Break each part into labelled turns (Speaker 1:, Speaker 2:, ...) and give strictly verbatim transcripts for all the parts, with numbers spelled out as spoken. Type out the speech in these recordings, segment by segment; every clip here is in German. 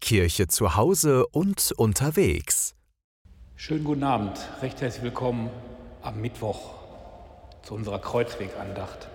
Speaker 1: Kirche zu Hause und unterwegs.
Speaker 2: Schönen guten Abend, recht herzlich willkommen am Mittwoch zu unserer Kreuzwegandacht.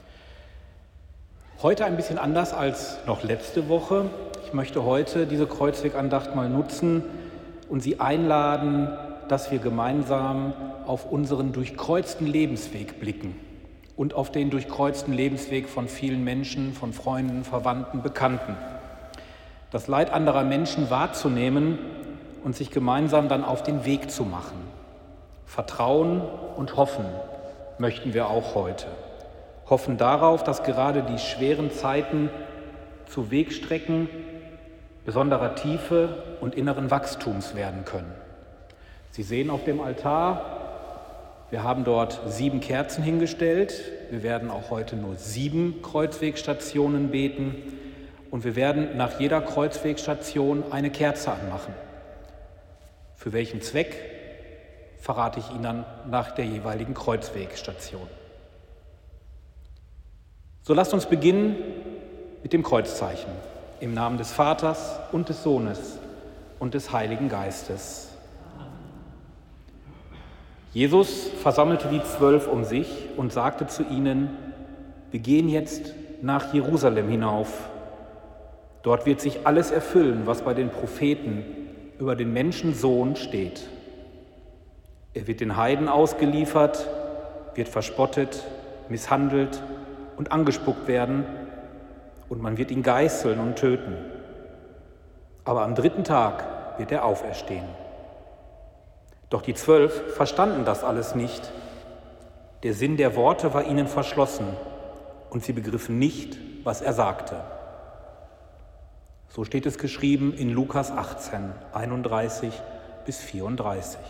Speaker 2: Heute ein bisschen anders als noch letzte Woche. Ich möchte heute diese Kreuzwegandacht mal nutzen und Sie einladen, dass wir gemeinsam auf unseren durchkreuzten Lebensweg blicken und auf den durchkreuzten Lebensweg von vielen Menschen, von Freunden, Verwandten, Bekannten. Das Leid anderer Menschen wahrzunehmen und sich gemeinsam dann auf den Weg zu machen. Vertrauen und hoffen möchten wir auch heute. Hoffen darauf, dass gerade die schweren Zeiten zu Wegstrecken besonderer Tiefe und inneren Wachstums werden können. Sie sehen auf dem Altar, wir haben dort sieben Kerzen hingestellt. Wir werden auch heute nur sieben Kreuzwegstationen beten. Und wir werden nach jeder Kreuzwegstation eine Kerze anmachen. Für welchen Zweck, verrate ich Ihnen dann nach der jeweiligen Kreuzwegstation. So lasst uns beginnen mit dem Kreuzzeichen. Im Namen des Vaters und des Sohnes und des Heiligen Geistes. Jesus versammelte die Zwölf um sich und sagte zu ihnen: Wir gehen jetzt nach Jerusalem hinauf. Dort wird sich alles erfüllen, was bei den Propheten über den Menschensohn steht. Er wird den Heiden ausgeliefert, wird verspottet, misshandelt und angespuckt werden, und man wird ihn geißeln und töten. Aber am dritten Tag wird er auferstehen. Doch die Zwölf verstanden das alles nicht. Der Sinn der Worte war ihnen verschlossen, und sie begriffen nicht, was er sagte. So steht es geschrieben in Lukas achtzehn, einunddreißig bis vierunddreißig.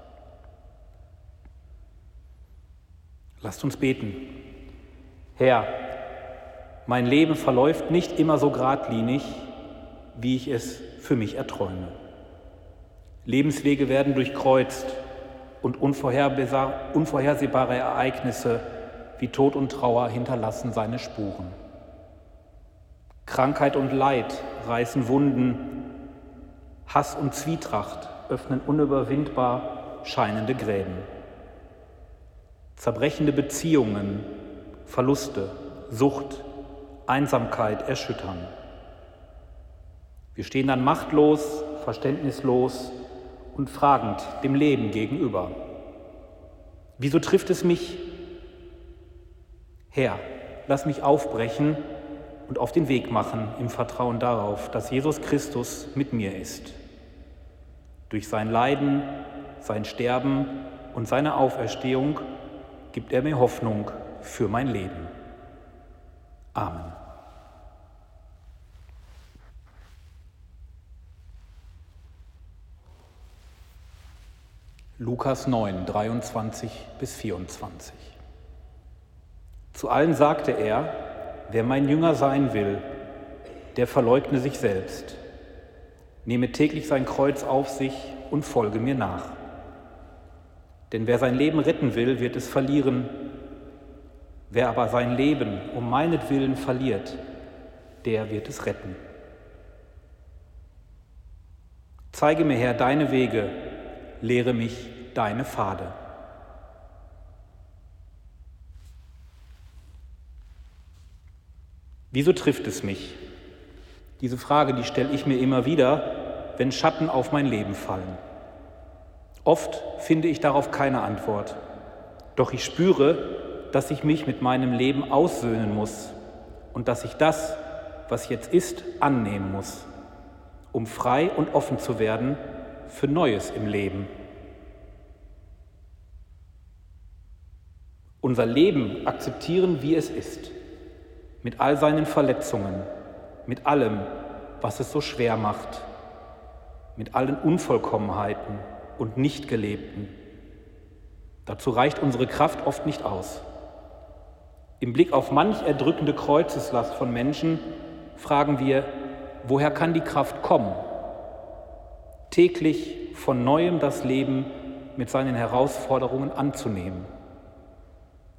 Speaker 2: Lasst uns beten. Herr, mein Leben verläuft nicht immer so geradlinig, wie ich es für mich erträume. Lebenswege werden durchkreuzt und unvorhersehbare Ereignisse wie Tod und Trauer hinterlassen seine Spuren. Krankheit und Leid reißen Wunden, Hass und Zwietracht öffnen unüberwindbar scheinende Gräben. Zerbrechende Beziehungen, Verluste, Sucht, Einsamkeit erschüttern. Wir stehen dann machtlos, verständnislos und fragend dem Leben gegenüber. Wieso trifft es mich? Herr, lass mich aufbrechen und auf den Weg machen im Vertrauen darauf, dass Jesus Christus mit mir ist. Durch sein Leiden, sein Sterben und seine Auferstehung gibt er mir Hoffnung für mein Leben. Amen. Lukas neun, dreiundzwanzig bis vierundzwanzig. Zu allen sagte er: Wer mein Jünger sein will, der verleugne sich selbst, nehme täglich sein Kreuz auf sich und folge mir nach. Denn wer sein Leben retten will, wird es verlieren. Wer aber sein Leben um meinetwillen verliert, der wird es retten. Zeige mir, Herr, deine Wege, lehre mich deine Pfade. Wieso trifft es mich? Diese Frage, die stelle ich mir immer wieder, wenn Schatten auf mein Leben fallen. Oft finde ich darauf keine Antwort. Doch ich spüre, dass ich mich mit meinem Leben aussöhnen muss und dass ich das, was jetzt ist, annehmen muss, um frei und offen zu werden für Neues im Leben. Unser Leben akzeptieren, wie es ist. Mit all seinen Verletzungen, mit allem, was es so schwer macht, mit allen Unvollkommenheiten und Nichtgelebten. Dazu reicht unsere Kraft oft nicht aus. Im Blick auf manch erdrückende Kreuzeslast von Menschen fragen wir, woher kann die Kraft kommen? Täglich von Neuem das Leben mit seinen Herausforderungen anzunehmen.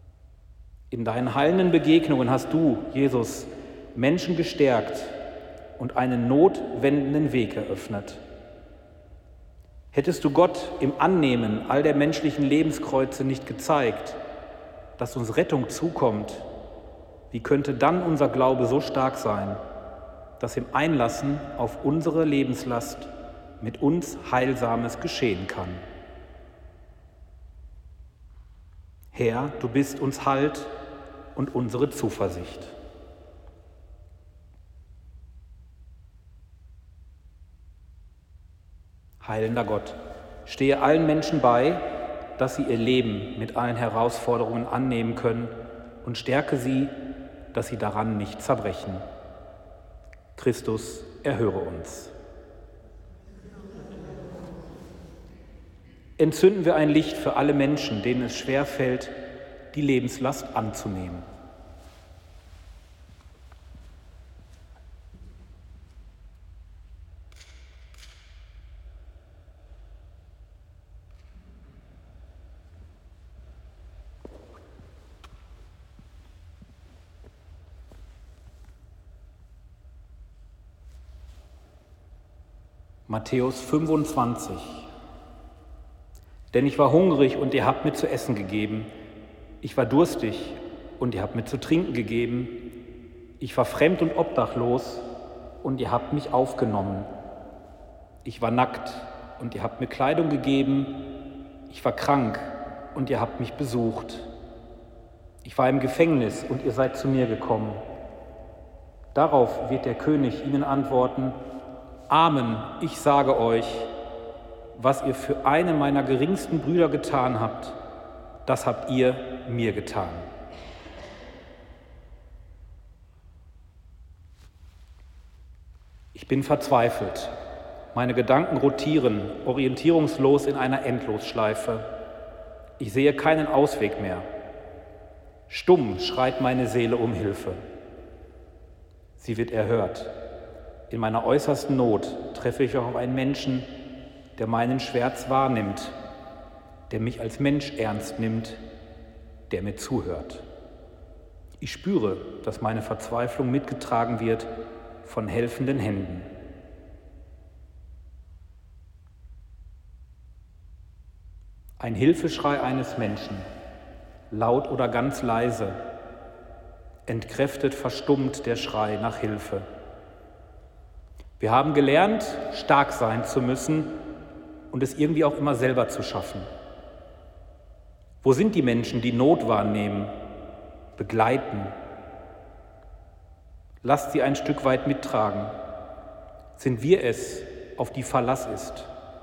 Speaker 2: In deinen heilenden Begegnungen hast du, Jesus, Menschen gestärkt und einen notwendenden Weg eröffnet. Hättest du Gott im Annehmen all der menschlichen Lebenskreuze nicht gezeigt, dass uns Rettung zukommt, wie könnte dann unser Glaube so stark sein, dass im Einlassen auf unsere Lebenslast mit uns Heilsames geschehen kann? Herr, du bist uns Halt und unsere Zuversicht. Heilender Gott, stehe allen Menschen bei, dass sie ihr Leben mit allen Herausforderungen annehmen können und stärke sie, dass sie daran nicht zerbrechen. Christus, erhöre uns. Entzünden wir ein Licht für alle Menschen, denen es schwerfällt, die Lebenslast anzunehmen. Matthäus fünfundzwanzig. Denn ich war hungrig und ihr habt mir zu essen gegeben. Ich war durstig und ihr habt mir zu trinken gegeben. Ich war fremd und obdachlos und ihr habt mich aufgenommen. Ich war nackt und ihr habt mir Kleidung gegeben. Ich war krank und ihr habt mich besucht. Ich war im Gefängnis und ihr seid zu mir gekommen. Darauf wird der König ihnen antworten: Amen, ich sage euch, was ihr für einen meiner geringsten Brüder getan habt, das habt ihr mir getan. Ich bin verzweifelt. Meine Gedanken rotieren, orientierungslos in einer Endlosschleife. Ich sehe keinen Ausweg mehr. Stumm schreit meine Seele um Hilfe. Sie wird erhört. In meiner äußersten Not treffe ich auf einen Menschen, der meinen Schmerz wahrnimmt, der mich als Mensch ernst nimmt, der mir zuhört. Ich spüre, dass meine Verzweiflung mitgetragen wird von helfenden Händen. Ein Hilfeschrei eines Menschen, laut oder ganz leise, entkräftet, verstummt der Schrei nach Hilfe. Wir haben gelernt, stark sein zu müssen und es irgendwie auch immer selber zu schaffen. Wo sind die Menschen, die Not wahrnehmen, begleiten? Lasst sie ein Stück weit mittragen. Sind wir es, auf die Verlass ist?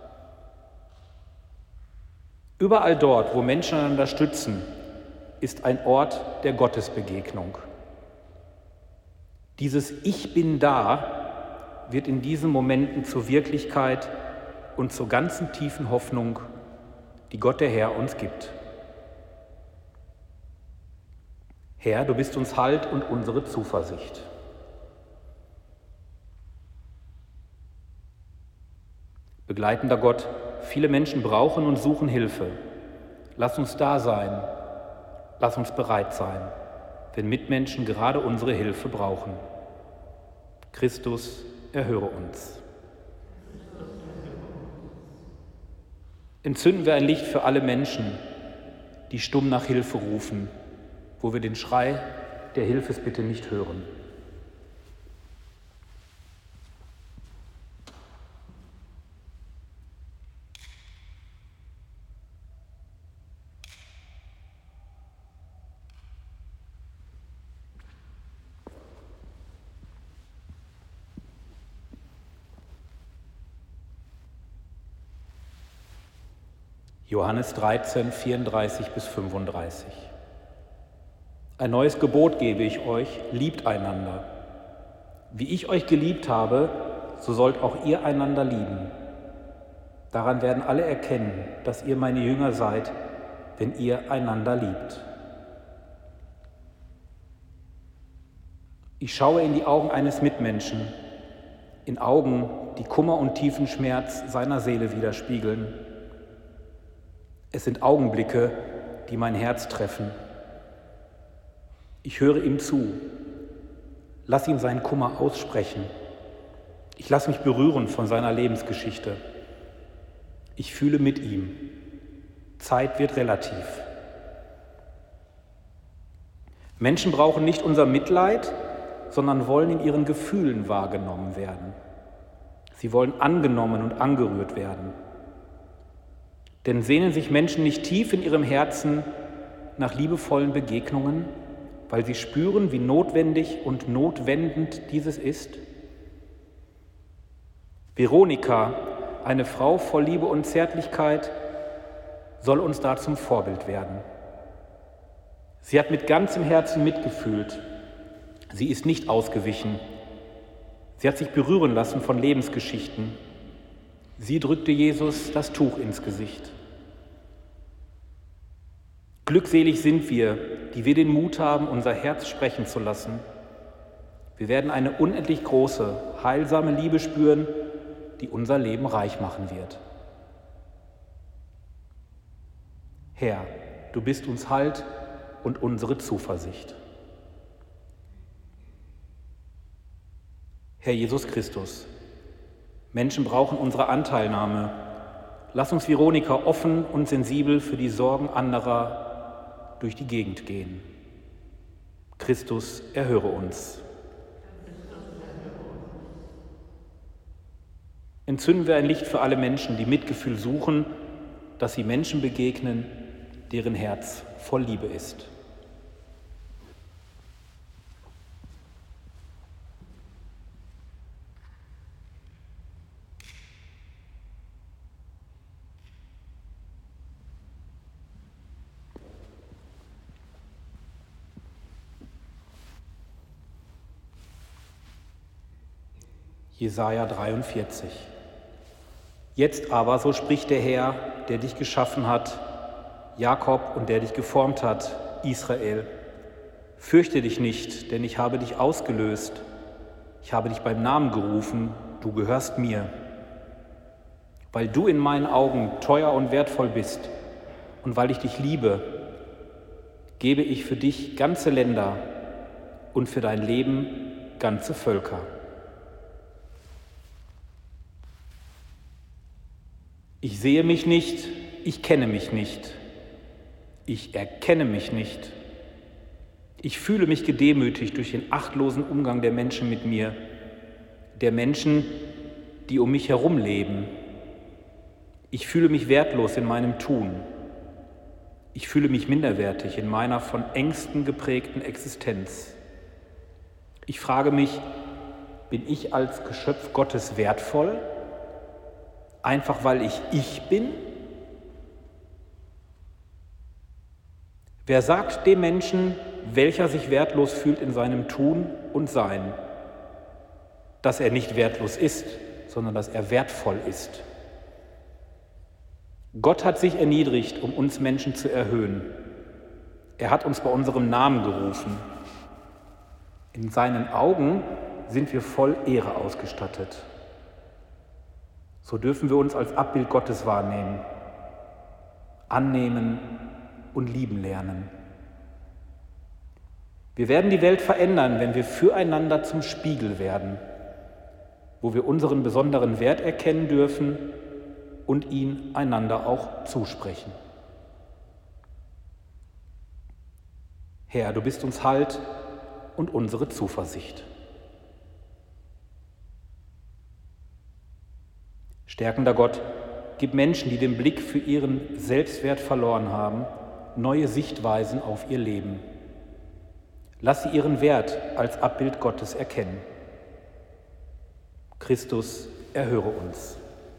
Speaker 2: Überall dort, wo Menschen einander stützen, ist ein Ort der Gottesbegegnung. Dieses Ich bin da wird in diesen Momenten zur Wirklichkeit und zur ganzen tiefen Hoffnung, die Gott der Herr uns gibt. Herr, du bist uns Halt und unsere Zuversicht. Begleitender Gott, viele Menschen brauchen und suchen Hilfe. Lass uns da sein, lass uns bereit sein, wenn Mitmenschen gerade unsere Hilfe brauchen. Christus, erhöre uns. Entzünden wir ein Licht für alle Menschen, die stumm nach Hilfe rufen, wo wir den Schrei der Hilfesbitte nicht hören. Johannes dreizehn, vierunddreißig bis fünfunddreißig. Ein neues Gebot gebe ich euch, liebt einander. Wie ich euch geliebt habe, so sollt auch ihr einander lieben. Daran werden alle erkennen, dass ihr meine Jünger seid, wenn ihr einander liebt. Ich schaue in die Augen eines Mitmenschen, in Augen, die Kummer und tiefen Schmerz seiner Seele widerspiegeln. Es sind Augenblicke, die mein Herz treffen. Ich höre ihm zu. Lass ihn seinen Kummer aussprechen. Ich lasse mich berühren von seiner Lebensgeschichte. Ich fühle mit ihm. Zeit wird relativ. Menschen brauchen nicht unser Mitleid, sondern wollen in ihren Gefühlen wahrgenommen werden. Sie wollen angenommen und angerührt werden. Denn sehnen sich Menschen nicht tief in ihrem Herzen nach liebevollen Begegnungen, weil sie spüren, wie notwendig und notwendend dieses ist? Veronika, eine Frau voll Liebe und Zärtlichkeit, soll uns da zum Vorbild werden. Sie hat mit ganzem Herzen mitgefühlt. Sie ist nicht ausgewichen. Sie hat sich berühren lassen von Lebensgeschichten. Sie drückte Jesus das Tuch ins Gesicht. Glückselig sind wir, die wir den Mut haben, unser Herz sprechen zu lassen. Wir werden eine unendlich große, heilsame Liebe spüren, die unser Leben reich machen wird. Herr, du bist uns Halt und unsere Zuversicht. Herr Jesus Christus, Menschen brauchen unsere Anteilnahme. Lass uns Veronika offen und sensibel für die Sorgen anderer durch die Gegend gehen. Christus, erhöre uns. Entzünden wir ein Licht für alle Menschen, die Mitgefühl suchen, dass sie Menschen begegnen, deren Herz voll Liebe ist. Jesaja dreiundvierzig. Jetzt aber, so spricht der Herr, der dich geschaffen hat, Jakob, und der dich geformt hat, Israel. Fürchte dich nicht, denn ich habe dich ausgelöst. Ich habe dich beim Namen gerufen, du gehörst mir. Weil du in meinen Augen teuer und wertvoll bist und weil ich dich liebe, gebe ich für dich ganze Länder und für dein Leben ganze Völker. Ich sehe mich nicht, ich kenne mich nicht. Ich erkenne mich nicht. Ich fühle mich gedemütigt durch den achtlosen Umgang der Menschen mit mir, der Menschen, die um mich herum leben. Ich fühle mich wertlos in meinem Tun. Ich fühle mich minderwertig in meiner von Ängsten geprägten Existenz. Ich frage mich, bin ich als Geschöpf Gottes wertvoll? Einfach weil ich ich bin? Wer sagt dem Menschen, welcher sich wertlos fühlt in seinem Tun und Sein, dass er nicht wertlos ist, sondern dass er wertvoll ist? Gott hat sich erniedrigt, um uns Menschen zu erhöhen. Er hat uns bei unserem Namen gerufen. In seinen Augen sind wir voll Ehre ausgestattet. So dürfen wir uns als Abbild Gottes wahrnehmen, annehmen und lieben lernen. Wir werden die Welt verändern, wenn wir füreinander zum Spiegel werden, wo wir unseren besonderen Wert erkennen dürfen und ihn einander auch zusprechen. Herr, du bist uns Halt und unsere Zuversicht. Stärkender Gott, gib Menschen, die den Blick für ihren Selbstwert verloren haben, neue Sichtweisen auf ihr Leben. Lass sie ihren Wert als Abbild Gottes erkennen. Christus, erhöre uns.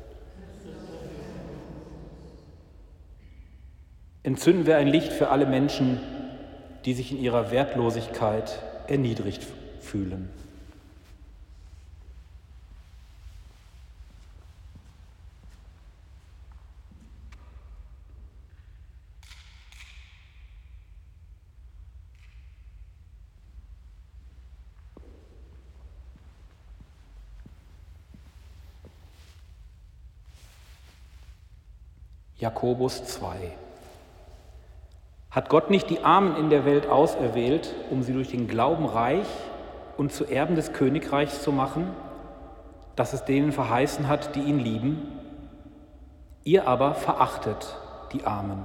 Speaker 2: Entzünden wir ein Licht für alle Menschen, die sich in ihrer Wertlosigkeit erniedrigt fühlen. Jakobus zwei. Hat Gott nicht die Armen in der Welt auserwählt, um sie durch den Glauben reich und zu Erben des Königreichs zu machen? dass es denen verheißen hat, die ihn lieben. Ihr aber verachtet die Armen.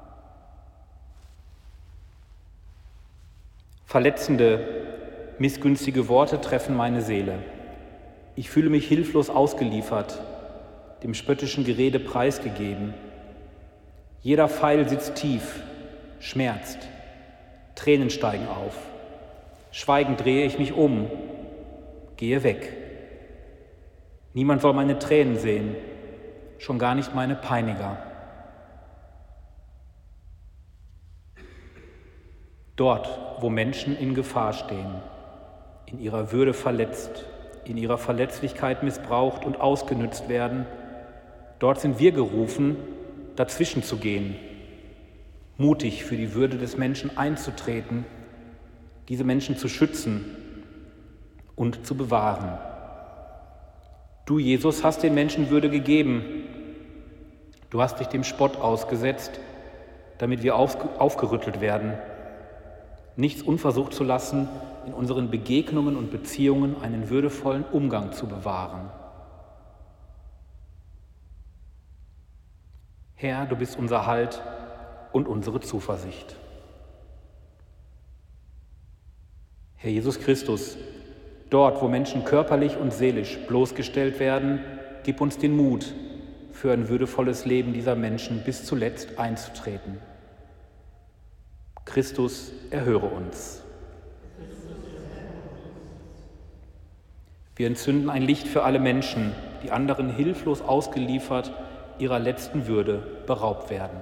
Speaker 2: Verletzende, missgünstige Worte treffen meine Seele. Ich fühle mich hilflos ausgeliefert, dem spöttischen Gerede preisgegeben. Jeder Pfeil sitzt tief, schmerzt. Tränen steigen auf. Schweigend drehe ich mich um, gehe weg. Niemand soll meine Tränen sehen, schon gar nicht meine Peiniger. Dort, wo Menschen in Gefahr stehen, in ihrer Würde verletzt, in ihrer Verletzlichkeit missbraucht und ausgenützt werden, dort sind wir gerufen, dazwischen zu gehen, mutig für die Würde des Menschen einzutreten, diese Menschen zu schützen und zu bewahren. Du, Jesus, hast den Menschen Würde gegeben. Du hast dich dem Spott ausgesetzt, damit wir aufgerüttelt werden, nichts unversucht zu lassen, in unseren Begegnungen und Beziehungen einen würdevollen Umgang zu bewahren. Herr, du bist unser Halt und unsere Zuversicht. Herr Jesus Christus, dort, wo Menschen körperlich und seelisch bloßgestellt werden, gib uns den Mut, für ein würdevolles Leben dieser Menschen bis zuletzt einzutreten. Christus, erhöre uns. Wir entzünden ein Licht für alle Menschen, die anderen hilflos ausgeliefert, ihrer letzten Würde beraubt werden.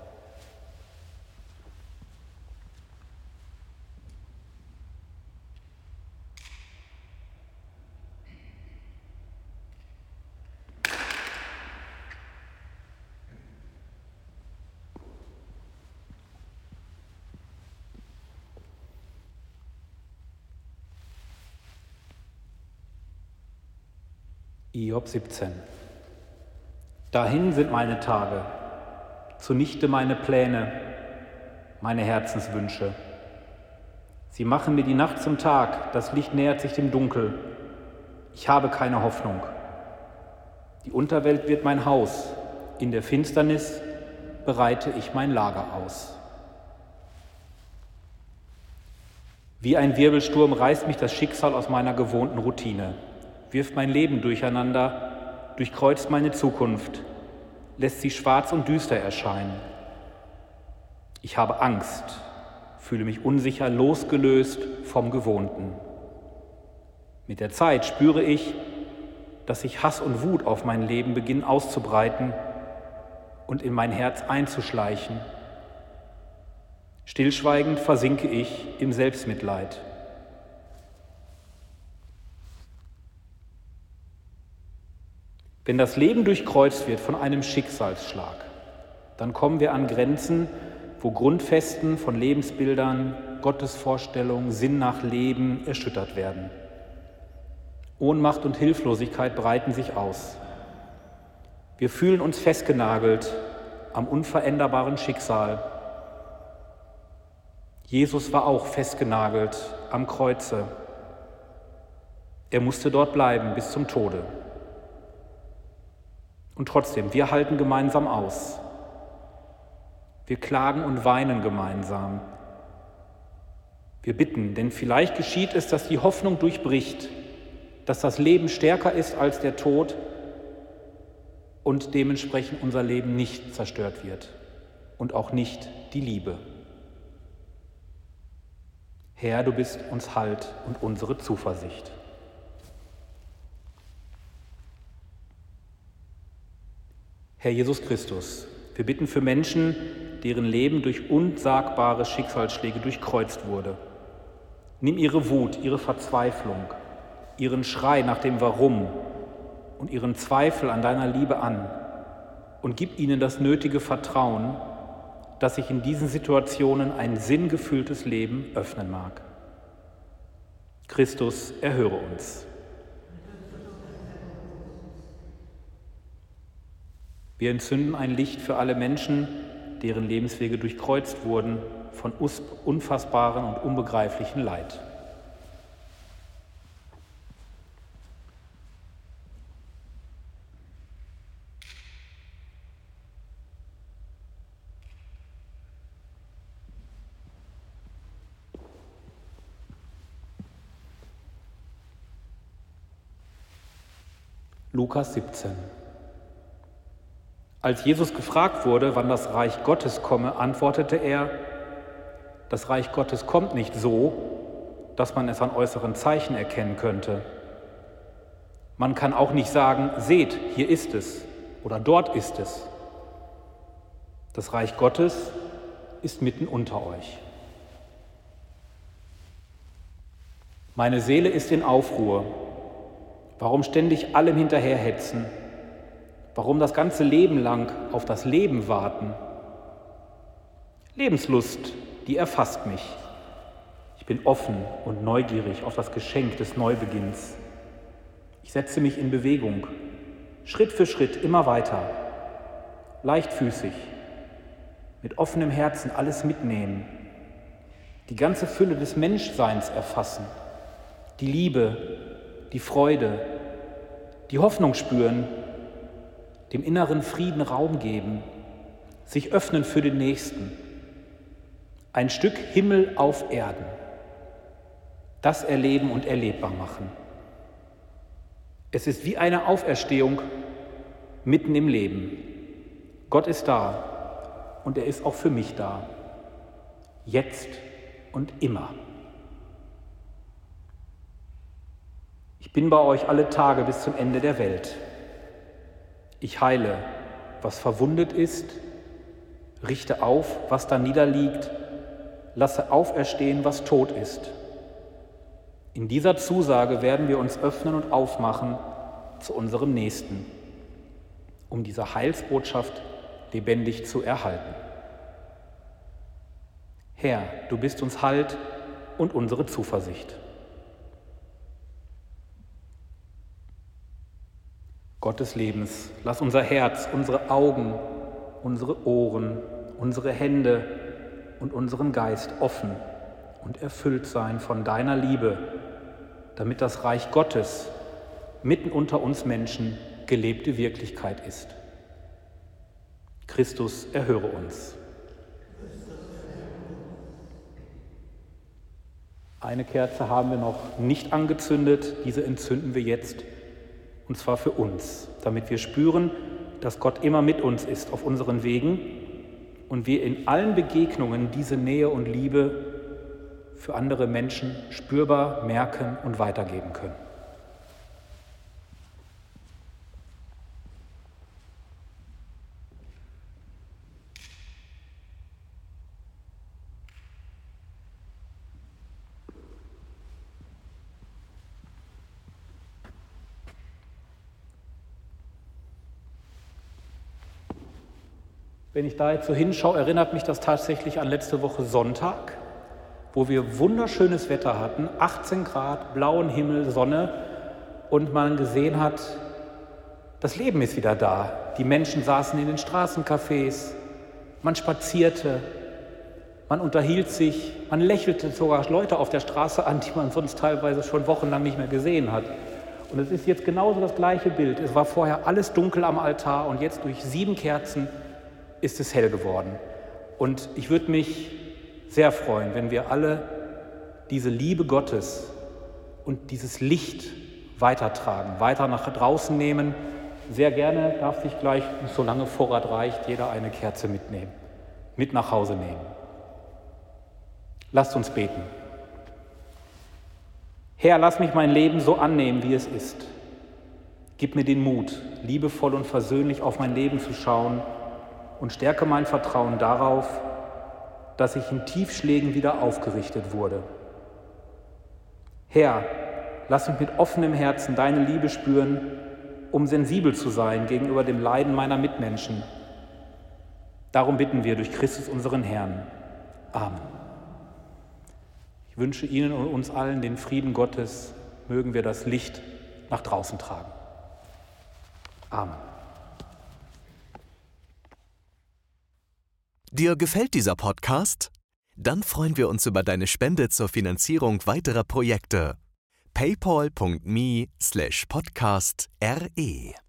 Speaker 2: Hiob siebzehn. Dahin sind meine Tage, zunichte meine Pläne, meine Herzenswünsche. Sie machen mir die Nacht zum Tag, das Licht nähert sich dem Dunkel. Ich habe keine Hoffnung. Die Unterwelt wird mein Haus, in der Finsternis bereite ich mein Lager aus. Wie ein Wirbelsturm reißt mich das Schicksal aus meiner gewohnten Routine, wirft mein Leben durcheinander, durchkreuzt meine Zukunft, lässt sie schwarz und düster erscheinen. Ich habe Angst, fühle mich unsicher, losgelöst vom Gewohnten. Mit der Zeit spüre ich, dass sich Hass und Wut auf mein Leben beginnen auszubreiten und in mein Herz einzuschleichen. Stillschweigend versinke ich im Selbstmitleid. Wenn das Leben durchkreuzt wird von einem Schicksalsschlag, dann kommen wir an Grenzen, wo Grundfesten von Lebensbildern, Gottesvorstellungen, Sinn nach Leben erschüttert werden. Ohnmacht und Hilflosigkeit breiten sich aus. Wir fühlen uns festgenagelt am unveränderbaren Schicksal. Jesus war auch festgenagelt am Kreuze. Er musste dort bleiben bis zum Tode. Und trotzdem, wir halten gemeinsam aus. Wir klagen und weinen gemeinsam. Wir bitten, denn vielleicht geschieht es, dass die Hoffnung durchbricht, dass das Leben stärker ist als der Tod und dementsprechend unser Leben nicht zerstört wird und auch nicht die Liebe. Herr, du bist uns Halt und unsere Zuversicht. Herr Jesus Christus, wir bitten für Menschen, deren Leben durch unsagbare Schicksalsschläge durchkreuzt wurde. Nimm ihre Wut, ihre Verzweiflung, ihren Schrei nach dem Warum und ihren Zweifel an deiner Liebe an und gib ihnen das nötige Vertrauen, dass sich in diesen Situationen ein sinngefülltes Leben öffnen mag. Christus, erhöre uns. Wir entzünden ein Licht für alle Menschen, deren Lebenswege durchkreuzt wurden von unfassbarem und unbegreiflichem Leid. Lukas siebzehn. Als Jesus gefragt wurde, wann das Reich Gottes komme, antwortete er: Das Reich Gottes kommt nicht so, dass man es an äußeren Zeichen erkennen könnte. Man kann auch nicht sagen: Seht, hier ist es oder dort ist es. Das Reich Gottes ist mitten unter euch. Meine Seele ist in Aufruhr. Warum ständig allem hinterherhetzen? Warum das ganze Leben lang auf das Leben warten? Lebenslust, die erfasst mich. Ich bin offen und neugierig auf das Geschenk des Neubeginns. Ich setze mich in Bewegung, Schritt für Schritt immer weiter, leichtfüßig, mit offenem Herzen alles mitnehmen, die ganze Fülle des Menschseins erfassen, die Liebe, die Freude, die Hoffnung spüren, dem inneren Frieden Raum geben, sich öffnen für den Nächsten. Ein Stück Himmel auf Erden. Das erleben und erlebbar machen. Es ist wie eine Auferstehung mitten im Leben. Gott ist da und er ist auch für mich da. Jetzt und immer. Ich bin bei euch alle Tage bis zum Ende der Welt. Ich heile, was verwundet ist, richte auf, was da niederliegt, lasse auferstehen, was tot ist. In dieser Zusage werden wir uns öffnen und aufmachen zu unserem Nächsten, um diese Heilsbotschaft lebendig zu erhalten. Herr, du bist uns Halt und unsere Zuversicht. Gott des Lebens, lass unser Herz, unsere Augen, unsere Ohren, unsere Hände und unseren Geist offen und erfüllt sein von deiner Liebe, damit das Reich Gottes mitten unter uns Menschen gelebte Wirklichkeit ist. Christus, erhöre uns. Eine Kerze haben wir noch nicht angezündet, diese entzünden wir jetzt. Und zwar für uns, damit wir spüren, dass Gott immer mit uns ist auf unseren Wegen und wir in allen Begegnungen diese Nähe und Liebe für andere Menschen spürbar merken und weitergeben können. Wenn ich da jetzt so hinschaue, erinnert mich das tatsächlich an letzte Woche Sonntag, wo wir wunderschönes Wetter hatten, achtzehn Grad, blauen Himmel, Sonne und man gesehen hat, das Leben ist wieder da. Die Menschen saßen in den Straßencafés, man spazierte, man unterhielt sich, man lächelte sogar Leute auf der Straße an, die man sonst teilweise schon wochenlang nicht mehr gesehen hat. Und es ist jetzt genauso das gleiche Bild. Es war vorher alles dunkel am Altar und jetzt durch sieben Kerzen ist es hell geworden. Und ich würde mich sehr freuen, wenn wir alle diese Liebe Gottes und dieses Licht weitertragen, weiter nach draußen nehmen. Sehr gerne darf sich gleich, solange Vorrat reicht, jeder eine Kerze mitnehmen, mit nach Hause nehmen. Lasst uns beten. Herr, lass mich mein Leben so annehmen, wie es ist. Gib mir den Mut, liebevoll und versöhnlich auf mein Leben zu schauen und stärke mein Vertrauen darauf, dass ich in Tiefschlägen wieder aufgerichtet wurde. Herr, lass mich mit offenem Herzen deine Liebe spüren, um sensibel zu sein gegenüber dem Leiden meiner Mitmenschen. Darum bitten wir durch Christus unseren Herrn. Amen. Ich wünsche Ihnen und uns allen den Frieden Gottes. Mögen wir das Licht nach draußen tragen. Amen.
Speaker 1: Dir gefällt dieser Podcast? Dann freuen wir uns über deine Spende zur Finanzierung weiterer Projekte. paypal punkt me slash podcast re